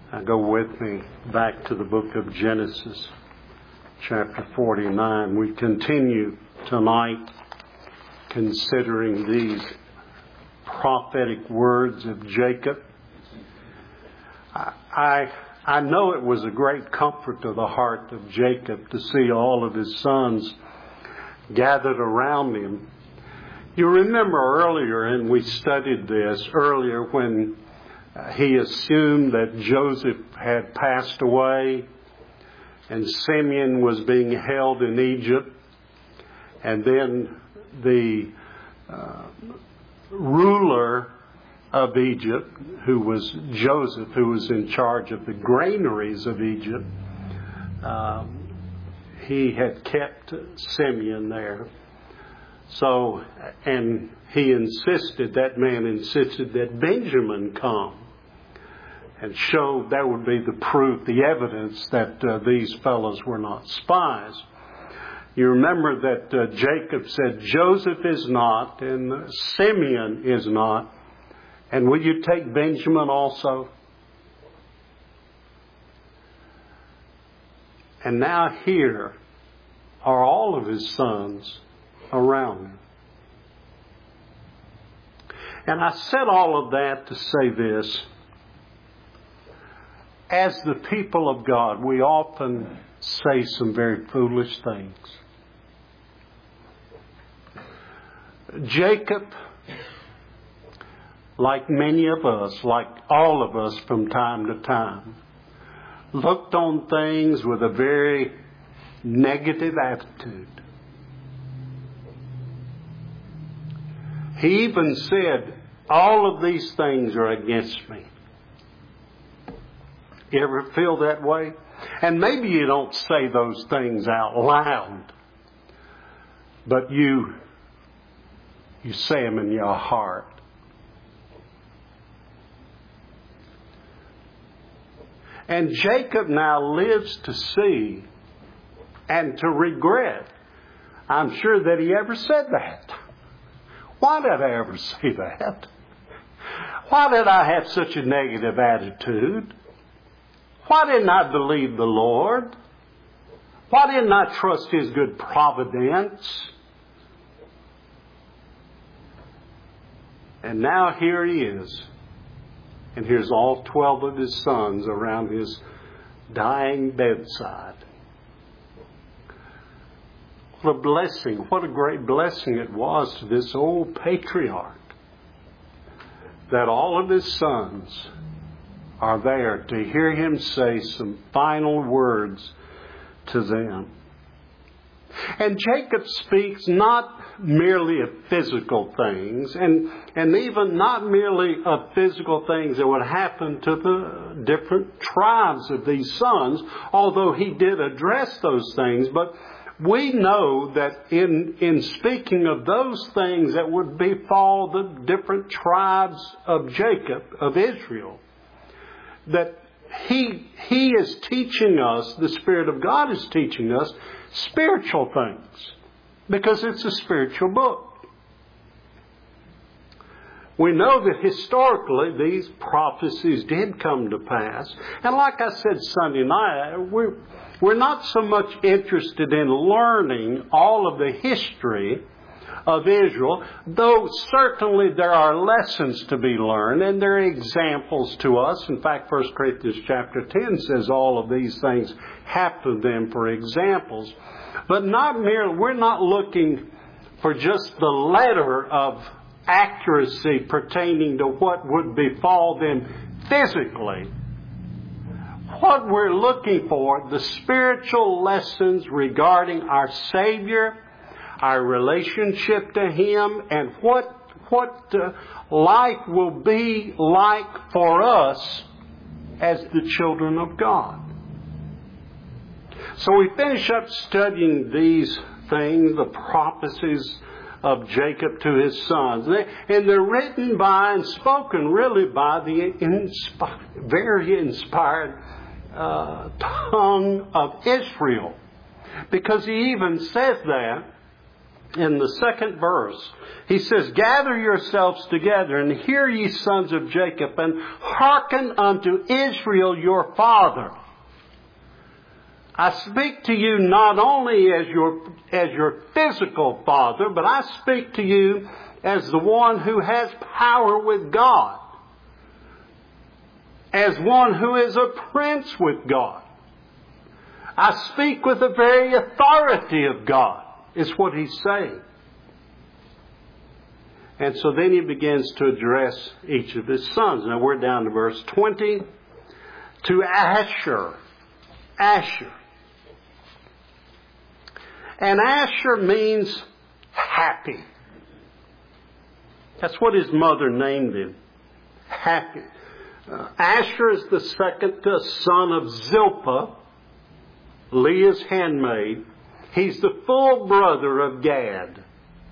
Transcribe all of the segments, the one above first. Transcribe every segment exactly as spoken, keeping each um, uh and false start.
Now go with me back to the book of Genesis, chapter forty-nine. We continue tonight considering these prophetic words of Jacob. I, I, I know it was a great comfort to the heart of Jacob to see all of his sons gathered around him. You remember earlier, and we studied this earlier, when he assumed that Joseph had passed away and Simeon was being held in Egypt, and then the uh, ruler of Egypt, who was Joseph, who was in charge of the granaries of Egypt, uh, he had kept Simeon there. So, and he insisted, that man insisted that Benjamin come and show that would be the proof, the evidence that uh, these fellows were not spies. You remember that uh, Jacob said, Joseph is not and Simeon is not. And will you take Benjamin also? And now here are all of his sons around him. And I said all of that to say this. As the people of God, we often say some very foolish things. Jacob, like many of us, like all of us from time to time, looked on things with a very negative attitude. He even said, all of these things are against me. You ever feel that way? And maybe you don't say those things out loud, but you, you say them in your heart. And Jacob now lives to see and to regret. I'm sure that he ever said that. Why did I ever say that? Why did I have such a negative attitude? Why didn't I believe the Lord? Why didn't I trust His good providence? And now here he is. And here's all twelve of his sons around his dying bedside. What a blessing, what a great blessing it was to this old patriarch that all of his sons are there to hear him say some final words to them. And Jacob speaks not merely of physical things, and, and even not merely of physical things that would happen to the different tribes of these sons, although he did address those things. But we know that in, in speaking of those things that would befall the different tribes of Jacob, of Israel, that he, he is teaching us, the Spirit of God is teaching us, spiritual things, because it's a spiritual book. We know that historically these prophecies did come to pass. And like I said Sunday night, we're, we're not so much interested in learning all of the history of Israel, though certainly there are lessons to be learned and there are examples to us. In fact, First Corinthians chapter ten says all of these things happen to them for examples. But not merely, we're not looking for just the letter of accuracy pertaining to what would befall them physically. What we're looking for, the spiritual lessons regarding our Savior, our relationship to Him, and what what uh, life will be like for us as the children of God. So we finish up studying these things, the prophecies of Jacob to his sons. And they're written by and spoken really by the inspi- very inspired uh, tongue of Israel. Because he even says that in the second verse, he says, gather yourselves together, and hear ye sons of Jacob, and hearken unto Israel your father. I speak to you not only as your, as your physical father, but I speak to you as the one who has power with God, as one who is a prince with God. I speak with the very authority of God, is what he's saying. And so then he begins to address each of his sons. Now we're down to verse twenty. To Asher. Asher. And Asher means happy. That's what his mother named him. Happy. Uh, Asher is the second son of Zilpah, Leah's handmaid. He's the full brother of Gad.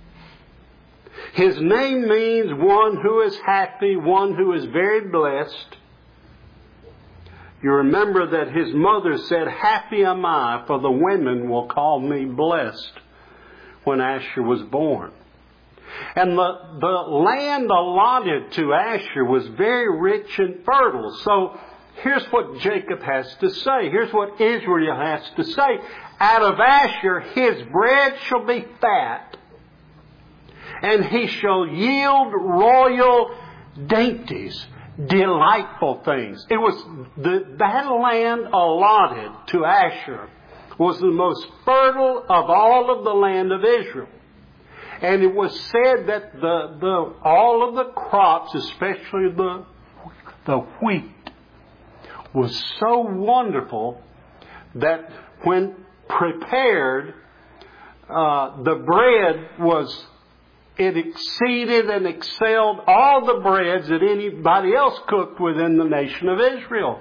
His name means one who is happy, one who is very blessed. You remember that his mother said, happy am I, for the women will call me blessed, when Asher was born. And the, the land allotted to Asher was very rich and fertile. So here's what Jacob has to say. Here's what Israel has to say. Out of Asher his bread shall be fat, and he shall yield royal dainties, delightful things. It was the, that land allotted to Asher was the most fertile of all of the land of Israel. And it was said that the, the all of the crops, especially the, the wheat, was so wonderful that when prepared, uh, the bread was, it exceeded and excelled all the breads that anybody else cooked within the nation of Israel.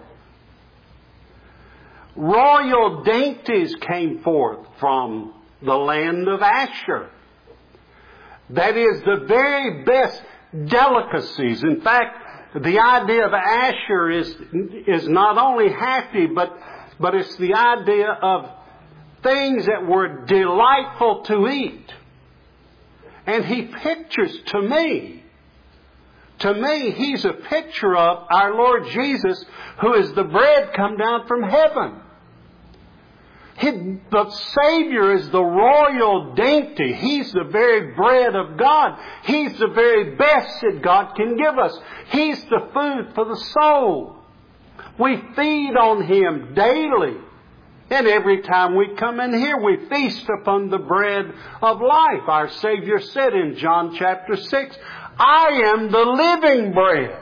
Royal dainties came forth from the land of Asher. That is the very best delicacies. In fact, the idea of Asher is, is not only happy, but, but it's the idea of things that were delightful to eat. And he pictures to me, to me, he's a picture of our Lord Jesus, who is the bread come down from heaven. He, the Savior is the royal dainty. He's the very bread of God. He's the very best that God can give us. He's the food for the soul. We feed on Him daily. And every time we come in here, we feast upon the bread of life. Our Savior said in John chapter six, I am the living bread.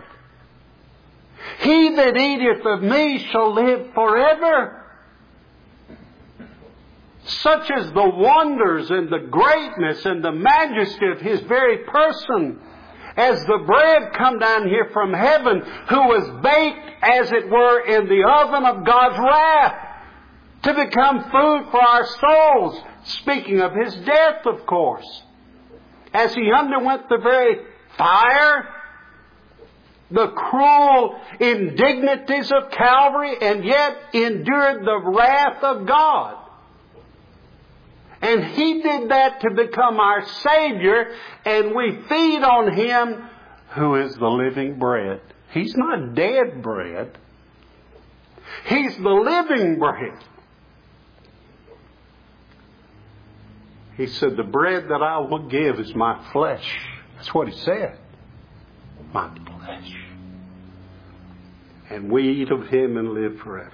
He that eateth of me shall live forever. Such is the wonders and the greatness and the majesty of His very person, as the bread come down here from heaven, who was baked, as it were, in the oven of God's wrath, to become food for our souls. Speaking of His death, of course. As He underwent the very fire, the cruel indignities of Calvary, and yet endured the wrath of God. And He did that to become our Savior, and we feed on Him who is the living bread. He's not dead bread. He's the living bread. He said, the bread that I will give is my flesh. That's what He said. My flesh. And we eat of Him and live forever.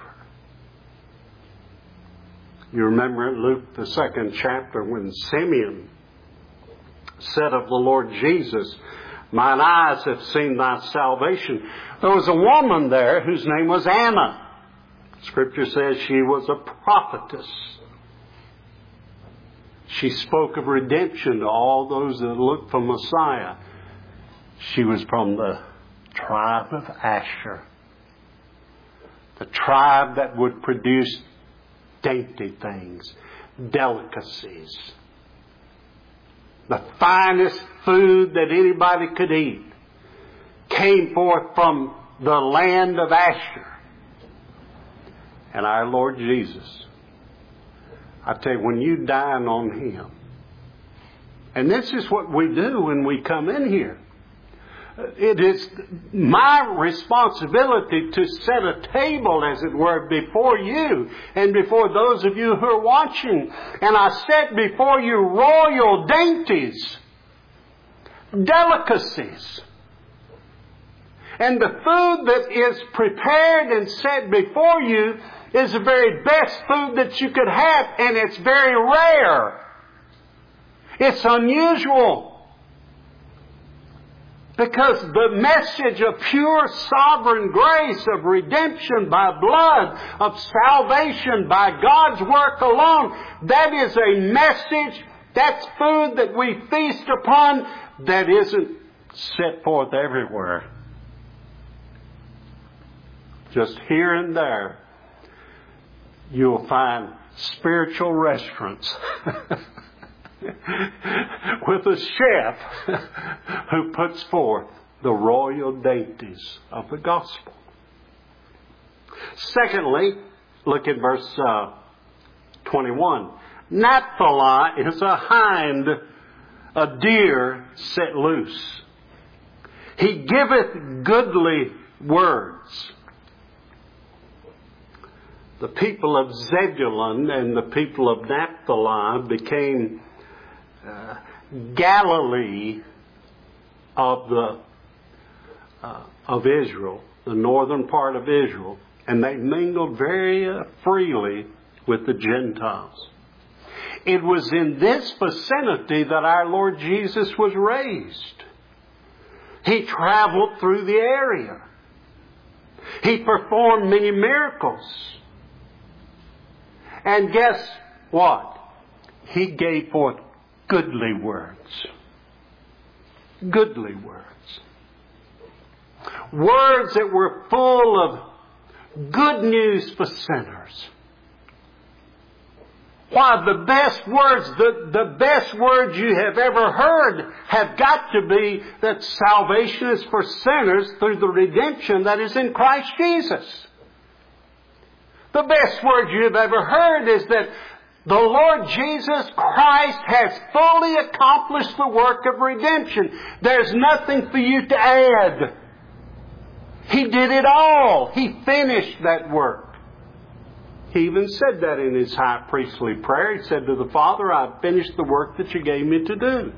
You remember in Luke, the second chapter, when Simeon said of the Lord Jesus, mine eyes have seen thy salvation. There was a woman there whose name was Anna. Scripture says she was a prophetess. She spoke of redemption to all those that looked for Messiah. She was from the tribe of Asher. The tribe that would produce dainty things, delicacies, the finest food that anybody could eat, came forth from the land of Asher. And our Lord Jesus, I tell you, when you dine on Him, And this is what we do when we come in here. It is my responsibility to set a table, as it were, before you and before those of you who are watching. And I set before you royal dainties, delicacies. And the food that is prepared and set before you is the very best food that you could have, and it's very rare. It's unusual. Because the message of pure sovereign grace, of redemption by blood, of salvation by God's work alone, that is a message, that's food that we feast upon that isn't set forth everywhere. Just here and there, you'll find spiritual restaurants with a chef who puts forth the royal dainties of the gospel. Secondly, look at verse uh, twenty-one. Naphtali is a hind, a deer set loose. He giveth goodly words. The people of Zebulun and the people of Naphtali became uh, Galilee of the uh, of Israel, the northern part of Israel, and they mingled very uh, freely with the Gentiles. It was in this vicinity that our Lord Jesus was raised. He traveled through the area. He performed many miracles. And guess what? He gave forth goodly words. Goodly words. Words that were full of good news for sinners. Why, the best words, the, the best words you have ever heard have got to be that salvation is for sinners through the redemption that is in Christ Jesus. The best word you've ever heard is that the Lord Jesus Christ has fully accomplished the work of redemption. There's nothing for you to add. He did it all. He finished that work. He even said that in His high priestly prayer. He said to the Father, I've finished the work that you gave me to do.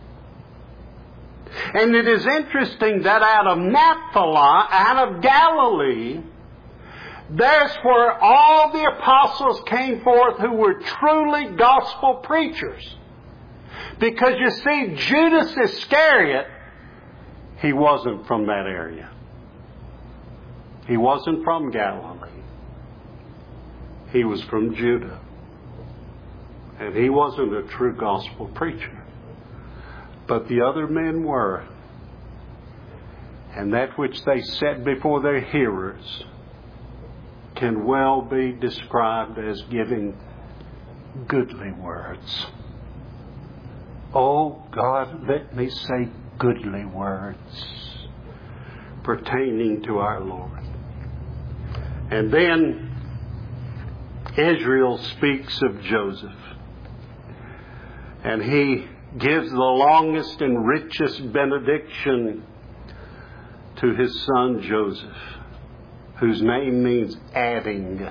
And it is interesting that out of Naphtali, out of Galilee, there's where all the apostles came forth who were truly gospel preachers. Because you see, Judas Iscariot, he wasn't from that area. He wasn't from Galilee. He was from Judah. And he wasn't a true gospel preacher. But the other men were. And that which they set before their hearers can well be described as giving goodly words. Oh God, let me say goodly words pertaining to our Lord. And then Israel speaks of Joseph. And he gives the longest and richest benediction to his son Joseph, whose name means adding.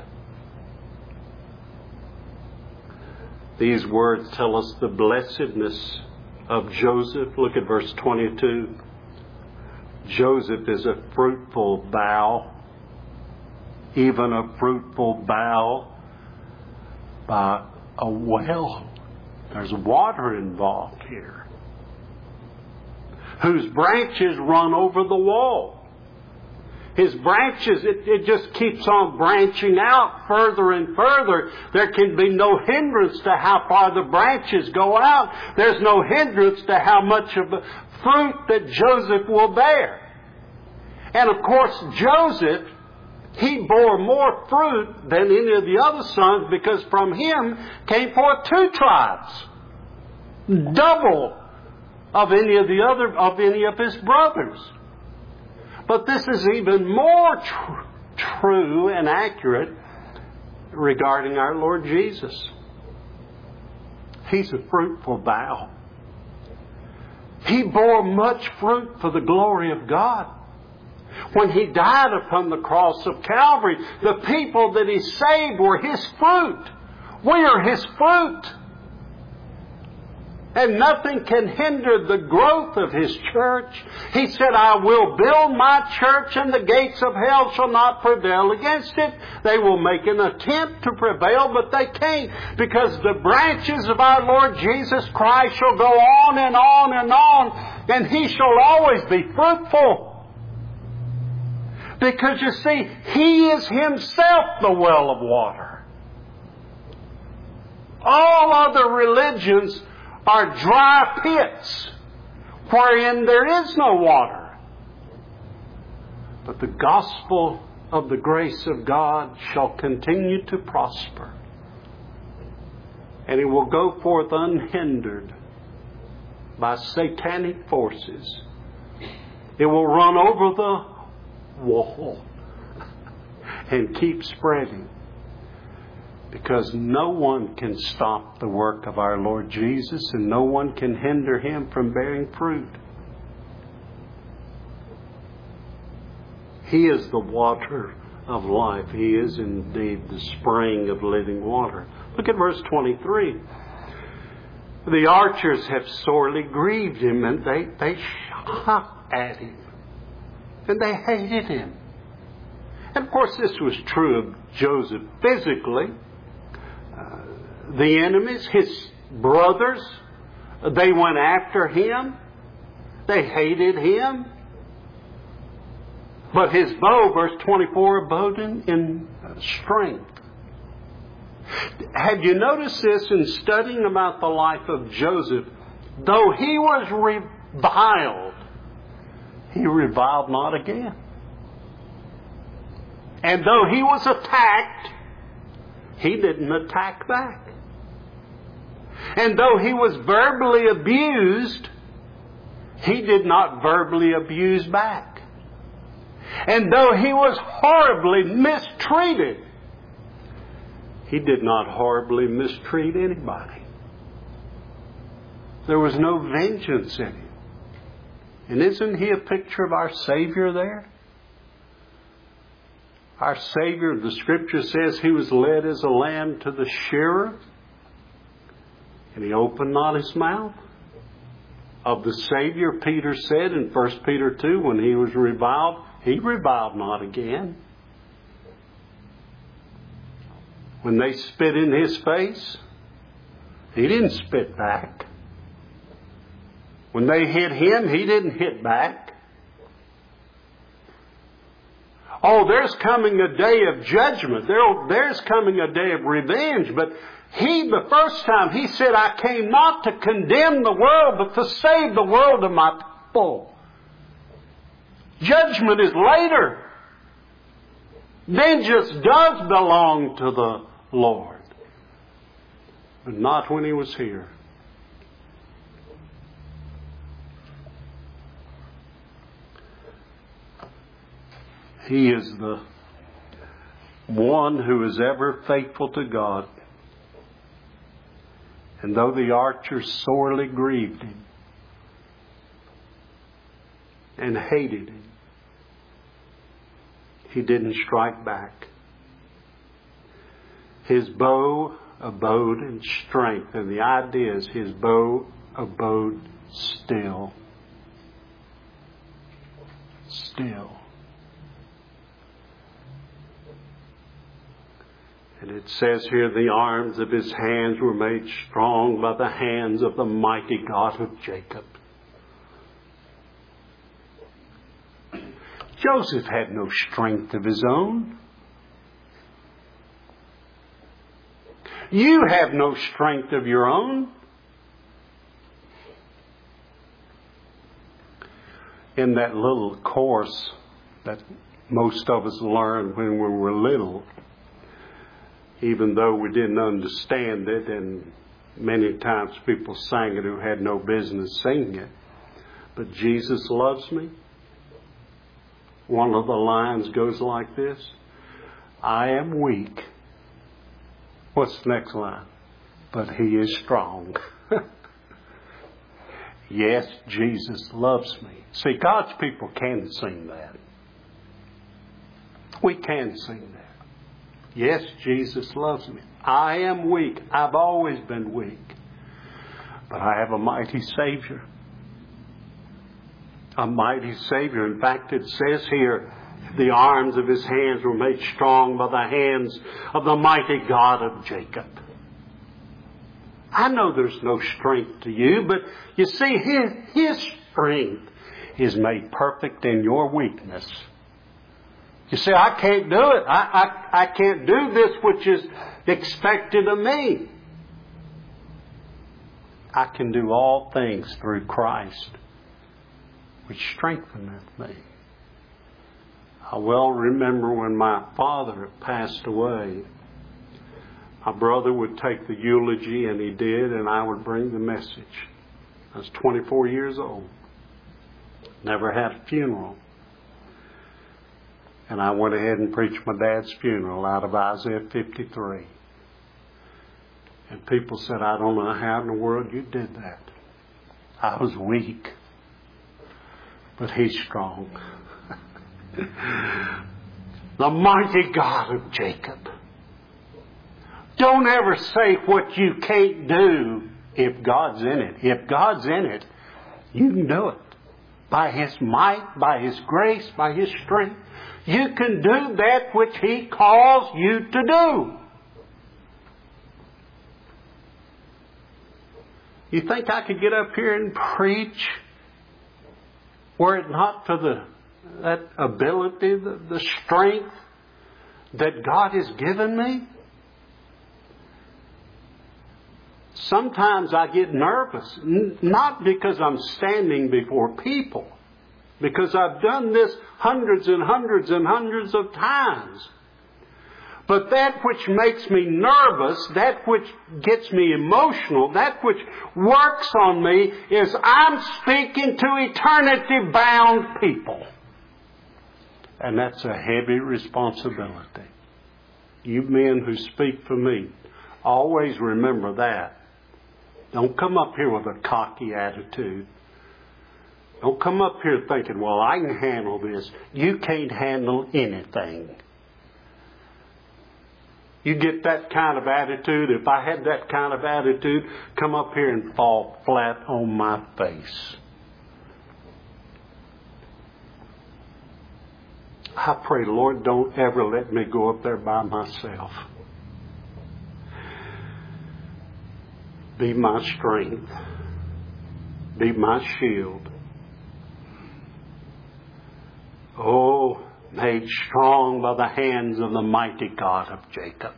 These words tell us the blessedness of Joseph. Look at verse twenty-two. Joseph is a fruitful bough, even a fruitful bough by a well. There's water involved here. Whose branches run over the wall. His branches, it, it just keeps on branching out further and further. There can be no hindrance to how far the branches go out. There's no hindrance to how much of the fruit that Joseph will bear. And of course, Joseph, he bore more fruit than any of the other sons, because from him came forth two tribes, double of any of the other of any of his brothers. But this is even more tr- true and accurate regarding our Lord Jesus. He's a fruitful bough. He bore much fruit for the glory of God. When He died upon the cross of Calvary, the people that He saved were His fruit. We are His fruit. And nothing can hinder the growth of His church. He said, I will build my church and the gates of hell shall not prevail against it. They will make an attempt to prevail, but they can't, because the branches of our Lord Jesus Christ shall go on and on and on, and He shall always be fruitful. Because you see, He is Himself the well of water. All other religions are dry pits wherein there is no water. But the gospel of the grace of God shall continue to prosper. And it will go forth unhindered by satanic forces. It will run over the wall and keep spreading. Because no one can stop the work of our Lord Jesus, and no one can hinder Him from bearing fruit. He is the water of life. He is indeed the spring of living water. Look at verse twenty-three. The archers have sorely grieved Him, and they, they shot at Him. And they hated Him. And of course this was true of Joseph physically. The enemies, his brothers, they went after him. They hated him. But his bow, verse twenty-four, abode in, in strength. Had you noticed this in studying about the life of Joseph? Though he was reviled, he reviled not again. And though he was attacked, he didn't attack back. And though he was verbally abused, he did not verbally abuse back. And though he was horribly mistreated, he did not horribly mistreat anybody. There was no vengeance in him. And isn't he a picture of our Savior there? Our Savior, the Scripture says, He was led as a lamb to the shearer, and He opened not His mouth. Of the Savior, Peter said in First Peter two, when he was reviled, He reviled not again. When they spit in His face, He didn't spit back. When they hit Him, He didn't hit back. Oh, there's coming a day of judgment. There, there's coming a day of revenge. But He, the first time, He said, I came not to condemn the world, but to save the world of my people. Judgment is later. Vengeance does belong to the Lord. But not when He was here. He is the one who is ever faithful to God. And though the archers sorely grieved Him and hated Him, He didn't strike back. His bow abode in strength. And the idea is His bow abode still. Still. And it says here, the arms of His hands were made strong by the hands of the mighty God of Jacob. Joseph had no strength of his own. You have no strength of your own. In that little course that most of us learned when we were little, even though we didn't understand it, and many times people sang it who had no business singing it. But Jesus loves me. One of the lines goes like this: I am weak. What's the next line? But He is strong. Yes, Jesus loves me. See, God's people can sing that. We can sing that. Yes, Jesus loves me. I am weak. I've always been weak. But I have a mighty Savior. A mighty Savior. In fact, it says here, the arms of His hands were made strong by the hands of the mighty God of Jacob. I know there's no strength to you, but you see, His, His strength is made perfect in your weakness. You say, I can't do it. I, I, I can't do this which is expected of me. I can do all things through Christ, which strengtheneth me. I well remember when my father passed away, my brother would take the eulogy, and he did, and I would bring the message. I was twenty-four years old. Never had a funeral. And I went ahead and preached my dad's funeral out of Isaiah fifty-three. And people said, I don't know how in the world you did that. I was weak. But He's strong. The mighty God of Jacob. Don't ever say what you can't do if God's in it. If God's in it, you can do it. By His might, by His grace, by His strength. You can do that which He calls you to do. You think I could get up here and preach were it not for the that ability, the, the strength that God has given me? Sometimes I get nervous, n- not because I'm standing before people, because I've done this hundreds and hundreds and hundreds of times. But that which makes me nervous, that which gets me emotional, that which works on me is I'm speaking to eternity-bound people. And that's a heavy responsibility. You men who speak for me, always remember that. Don't come up here with a cocky attitude. Don't come up here thinking, well, I can handle this. You can't handle anything. You get that kind of attitude. If I had that kind of attitude, come up here and fall flat on my face. I pray, Lord, don't ever let me go up there by myself. Be my strength. Be my shield. Oh, made strong by the hands of the mighty God of Jacob.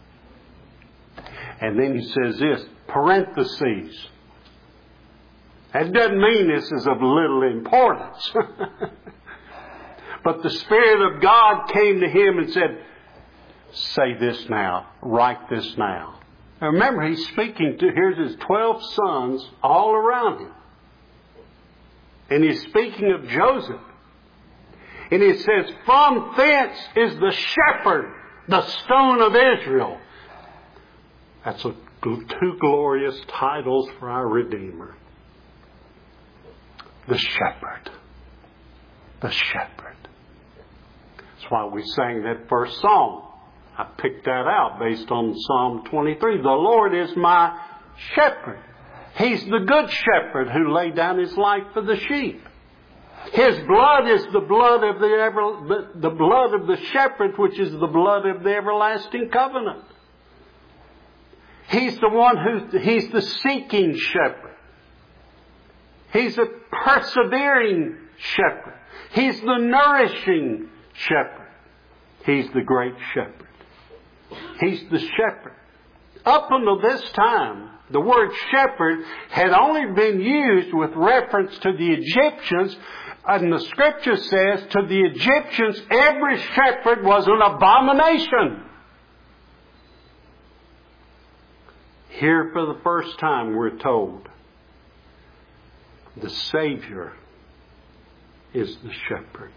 And then he says this, parentheses. That doesn't mean this is of little importance. But the Spirit of God came to him and said, say this now, write this now. Now remember, he's speaking to, here's his twelve sons all around him. And he's speaking of Joseph. And he says, from thence is the shepherd, the stone of Israel. That's a, two glorious titles for our Redeemer. The shepherd. The shepherd. That's why we sang that first song. I picked that out based on Psalm twenty-three. The Lord is my shepherd. He's the good shepherd who laid down His life for the sheep. His blood is the blood of the ever, the, the blood of the shepherd, which is the blood of the everlasting covenant. He's the one who, He's the seeking shepherd. He's a persevering shepherd. He's the nourishing shepherd. He's the great shepherd. He's the shepherd. Up until this time, the word shepherd had only been used with reference to the Egyptians. And the Scripture says, to the Egyptians, every shepherd was an abomination. Here for the first time we're told, the Savior is the shepherd,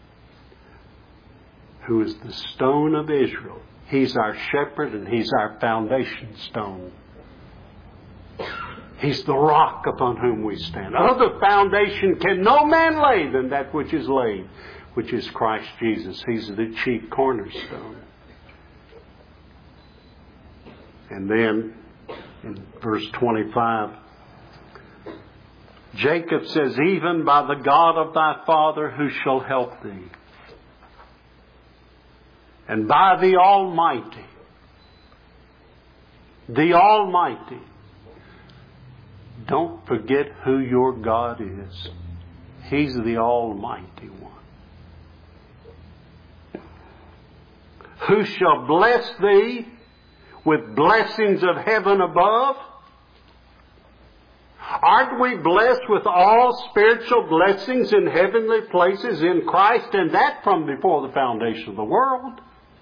who is the stone of Israel. He's our shepherd and He's our foundation stone. He's the rock upon whom we stand. Other foundation can no man lay than that which is laid, which is Christ Jesus. He's the chief cornerstone. And then in verse twenty-five, Jacob says, even by the God of thy father who shall help thee, and by the Almighty, the Almighty. Don't forget who your God is. He's the Almighty One. Who shall bless thee with blessings of heaven above? Aren't we blessed with all spiritual blessings in heavenly places in Christ, and that from before the foundation of the world?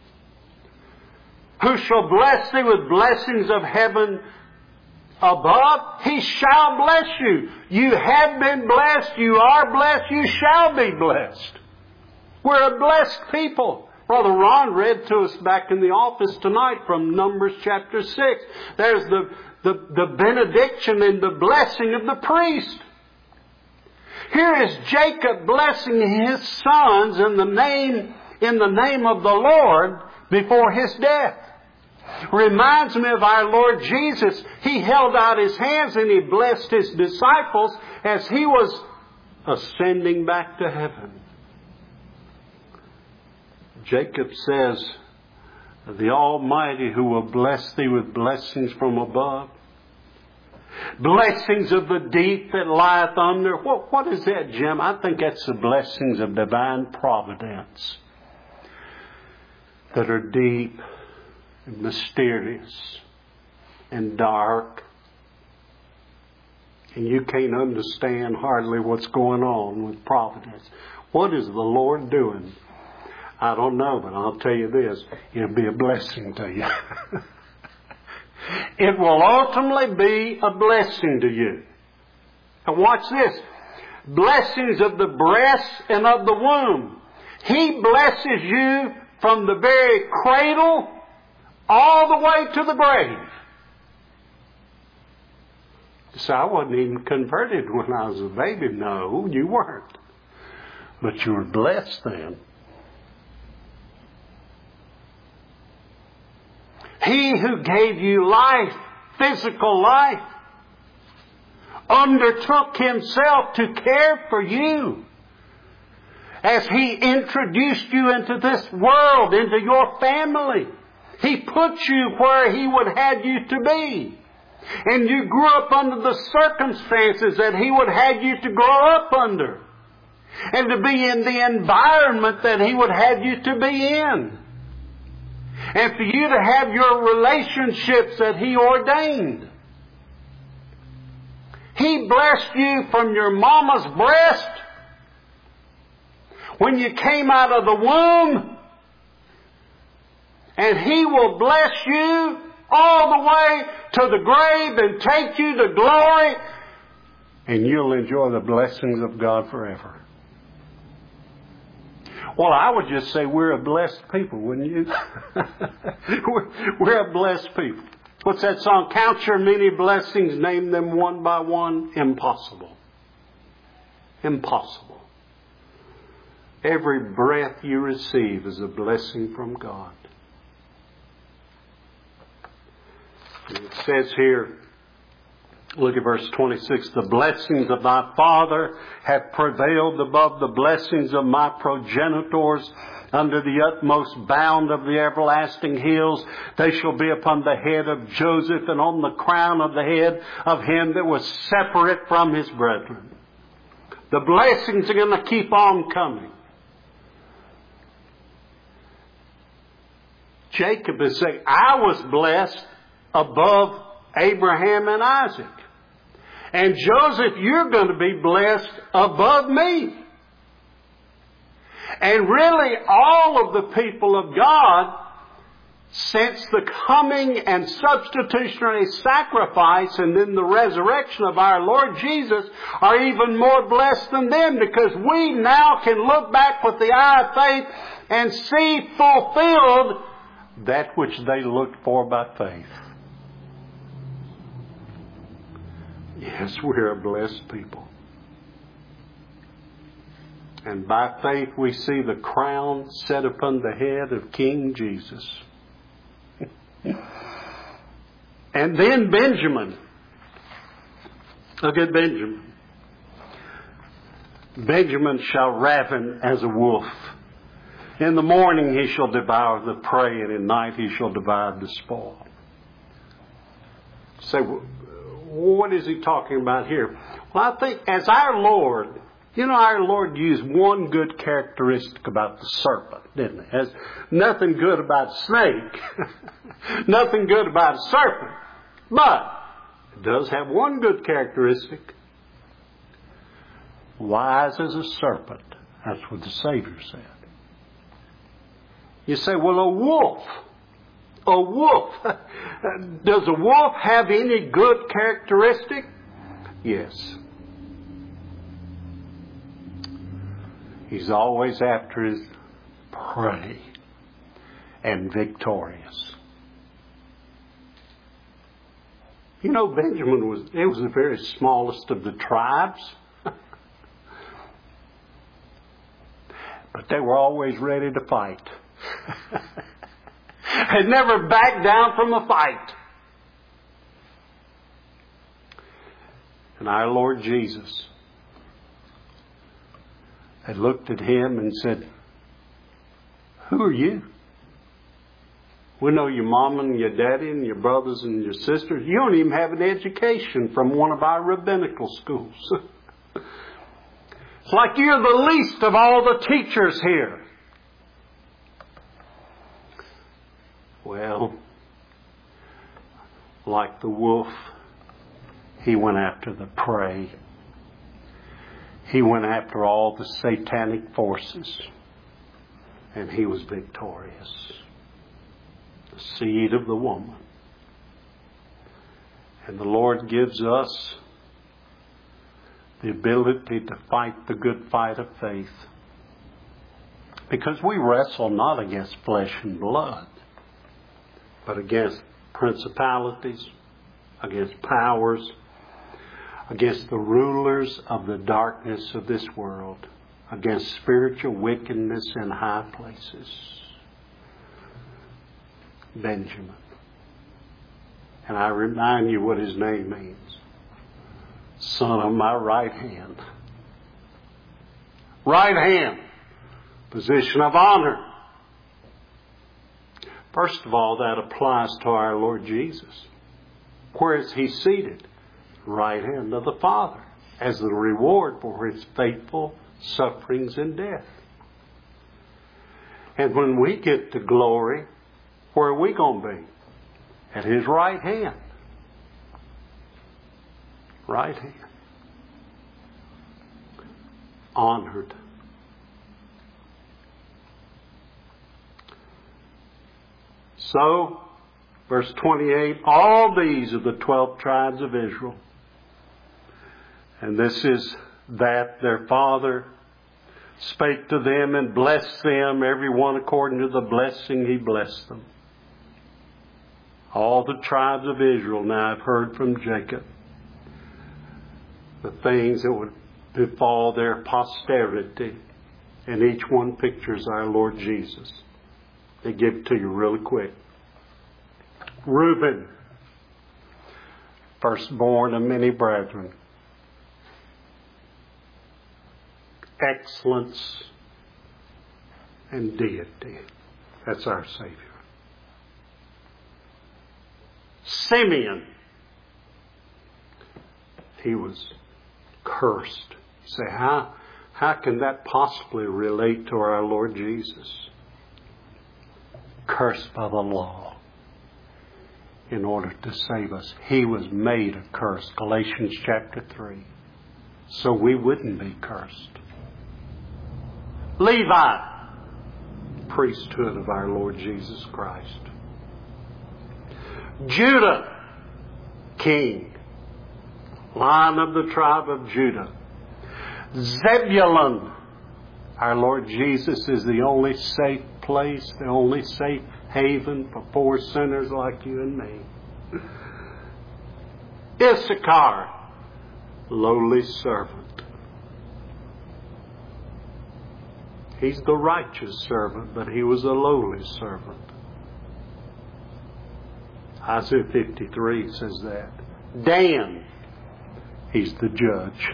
Who shall bless thee with blessings of heaven above? He shall bless you. You have been blessed. You are blessed. You shall be blessed. We're a blessed people. Brother Ron read to us back in the office tonight from Numbers chapter six. There's the, the, the benediction and the blessing of the priest. Here is Jacob blessing his sons in the name, in the name of the Lord before his death. Reminds me of our Lord Jesus. He held out His hands and He blessed His disciples as He was ascending back to heaven. Jacob says, the Almighty who will bless thee with blessings from above, blessings of the deep that lieth under. What, what is that, Jim? I think that's the blessings of divine providence that are deep and mysterious and dark, and you can't understand hardly what's going on with providence. What is the Lord doing? I don't know, but I'll tell you this, it'll be a blessing to you. It will ultimately be a blessing to you. And watch this. Blessings of the breast and of the womb. He blesses you from the very cradle all the way to the grave. So I wasn't even converted when I was a baby. No, you weren't. But you were blessed then. He who gave you life, physical life, undertook Himself to care for you as He introduced you into this world, into your family. He put you where He would have you to be. And you grew up under the circumstances that He would have you to grow up under. And to be in the environment that He would have you to be in. And for you to have your relationships that He ordained. He blessed you from your mama's breast when you came out of the womb. And He will bless you all the way to the grave and take you to glory. And you'll enjoy the blessings of God forever. Well, I would just say we're a blessed people, wouldn't you? we're, we're a blessed people. What's that song? Count your many blessings, name them one by one. Impossible. Impossible. Every breath you receive is a blessing from God. It says here, look at verse twenty-six, the blessings of thy father have prevailed above the blessings of my progenitors under the utmost bound of the everlasting hills. They shall be upon the head of Joseph and on the crown of the head of him that was separate from his brethren. The blessings are going to keep on coming. Jacob is saying, I was blessed above Abraham and Isaac. And Joseph, you're going to be blessed above me. And really all of the people of God, since the coming and substitutionary sacrifice and then the resurrection of our Lord Jesus, are even more blessed than them, because we now can look back with the eye of faith and see fulfilled that which they looked for by faith. Yes, we're a blessed people. And by faith we see the crown set upon the head of King Jesus. And then Benjamin. Look at Benjamin. Benjamin shall raven as a wolf. In the morning he shall devour the prey, and at night he shall divide the spoil. So, what is he talking about here? Well, I think as our Lord, you know, our Lord used one good characteristic about the serpent, didn't he? Has nothing good about snake, nothing good about a serpent, but it does have one good characteristic. Wise as a serpent. That's what the Savior said. You say, well, a wolf. A wolf. Does a wolf have any good characteristic? Yes. He's always after his prey and victorious. You know, Benjamin was, it was the very smallest of the tribes. But they were always ready to fight. Had never backed down from a fight. And our Lord Jesus had looked at him and said, who are you? We know your mom and your daddy and your brothers and your sisters. You don't even have an education from one of our rabbinical schools. It's like you're the least of all the teachers here. Well, like the wolf, he went after the prey. He went after all the satanic forces. And he was victorious. The seed of the woman. And the Lord gives us the ability to fight the good fight of faith. Because we wrestle not against flesh and blood, but against principalities, against powers, against the rulers of the darkness of this world, against spiritual wickedness in high places. Benjamin. And I remind you what his name means. Son of my right hand. Right hand. Position of honor. First of all, that applies to our Lord Jesus. Where is he seated? Right hand of the Father, as the reward for his faithful sufferings and death. And when we get to glory, where are we going to be? At his right hand. Right hand. Honored. So, verse twenty-eight, all these are the twelve tribes of Israel. And this is that their father spake to them and blessed them, every one according to the blessing he blessed them. All the tribes of Israel now have heard from Jacob the things that would befall their posterity. And each one pictures our Lord Jesus. They give it to you really quick. Reuben, firstborn of many brethren. Excellence and deity. That's our Savior. Simeon, he was cursed. You say, how, how can that possibly relate to our Lord Jesus? Cursed by the law in order to save us. He was made a curse. Galatians chapter three. So we wouldn't be cursed. Levi, priesthood of our Lord Jesus Christ. Judah, king, Lion of the tribe of Judah. Zebulun, our Lord Jesus is the only safe place, the only safe haven for poor sinners like you and me. Issachar, lowly servant. He's the righteous servant, but he was a lowly servant. Isaiah fifty-three says that. Dan, he's the judge.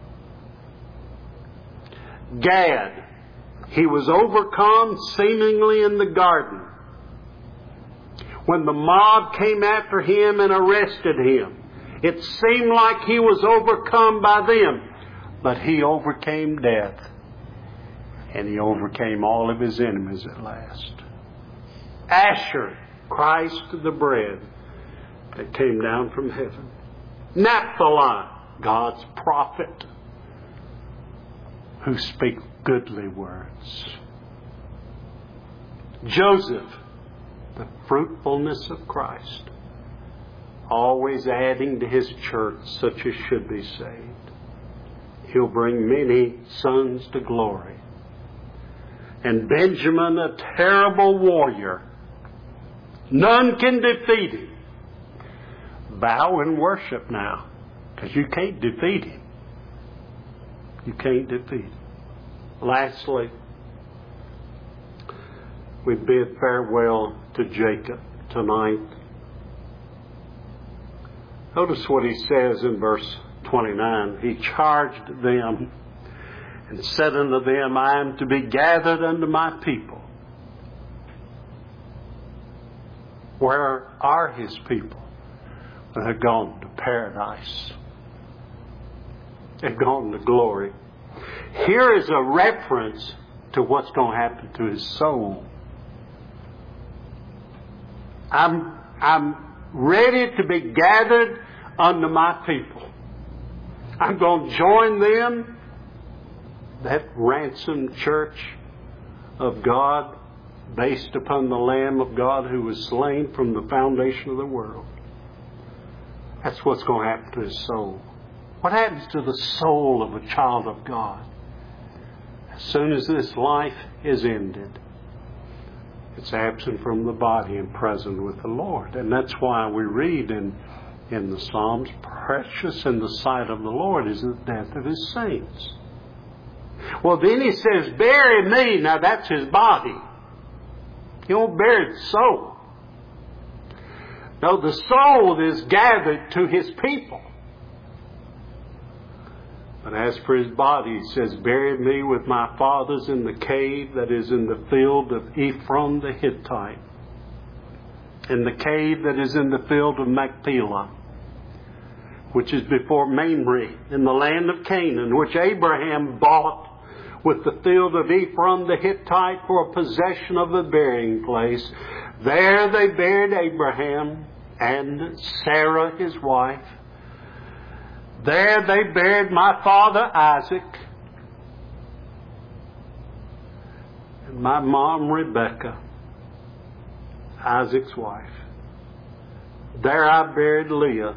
Gad, he was overcome seemingly in the garden when the mob came after him and arrested him. It seemed like he was overcome by them, but he overcame death, and he overcame all of his enemies at last. Asher, Christ the bread that came down from heaven. Naphtali, God's prophet, who speak goodly words. Joseph, the fruitfulness of Christ, always adding to his church such as should be saved. He'll bring many sons to glory. And Benjamin, a terrible warrior. None can defeat him. Bow and worship now, because you can't defeat him. You can't defeat him. Lastly, we bid farewell to Jacob tonight. Notice what he says in verse twenty-nine. He charged them and said unto them, I am to be gathered unto my people. Where are his people? Well, they've gone to paradise. They've gone to glory. Here is a reference to what's going to happen to his soul. I'm, I'm ready to be gathered unto my people. I'm going to join them, that ransomed church of God, based upon the Lamb of God who was slain from the foundation of the world. That's what's going to happen to his soul. What happens to the soul of a child of God? As soon as this life is ended, it's absent from the body and present with the Lord. And that's why we read in, in the Psalms, precious in the sight of the Lord is the death of his saints. Well, then he says, bury me. Now that's his body. He won't bury the soul. No, the soul is gathered to his people. But as for his body, he says, bury me with my fathers in the cave that is in the field of Ephron the Hittite, in the cave that is in the field of Machpelah, which is before Mamre, in the land of Canaan, which Abraham bought with the field of Ephron the Hittite for a possession of a burying place. There they buried Abraham and Sarah his wife. There they buried my father Isaac and my mom Rebekah, Isaac's wife. There I buried Leah.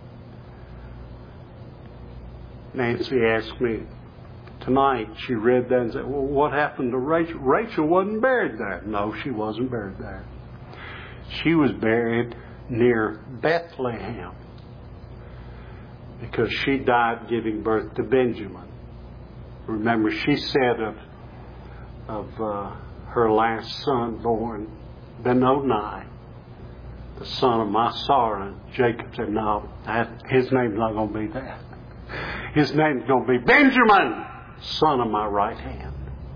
Nancy asked me tonight, she read that and said, well, what happened to Rachel? Rachel wasn't buried there. No, she wasn't buried there. She was buried near Bethlehem, because she died giving birth to Benjamin. Remember, she said of, of uh, her last son born, Benoni, the son of my sorrow. Jacob said, no, that, his name's not going to be that. His name's going to be Benjamin, son of my right hand.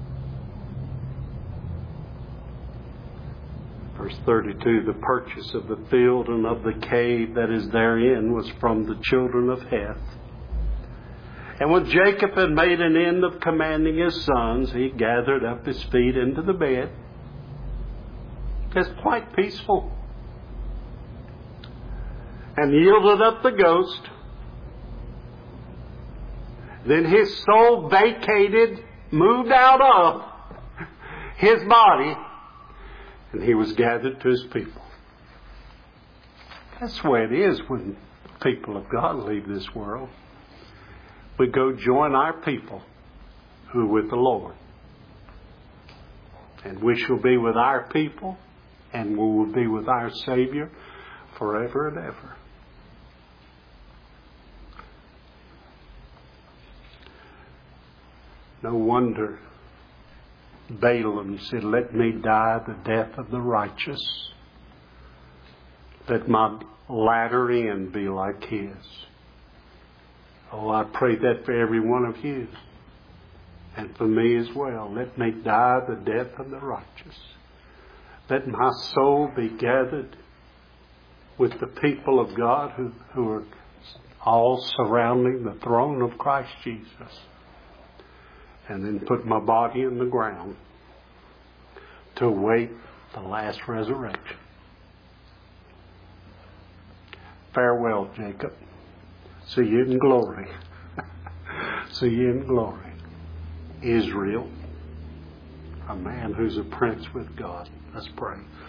Verse thirty-two, the purchase of the field and of the cave that is therein was from the children of Heth. And when Jacob had made an end of commanding his sons, he gathered up his feet into the bed. It's quite peaceful. And yielded up the ghost. Then his soul vacated, moved out of his body, and he was gathered to his people. That's the way it is when the people of God leave this world. We go join our people who are with the Lord. And we shall be with our people, and we will be with our Savior forever and ever. No wonder Balaam said, let me die the death of the righteous. Let my latter end be like his. Oh, I pray that for every one of you. And for me as well. Let me die the death of the righteous. Let my soul be gathered with the people of God who, who are all surrounding the throne of Christ Jesus. And then put my body in the ground to await the last resurrection. Farewell, Jacob. See you in glory. See you in glory. Israel, a man who's a prince with God. Let's pray.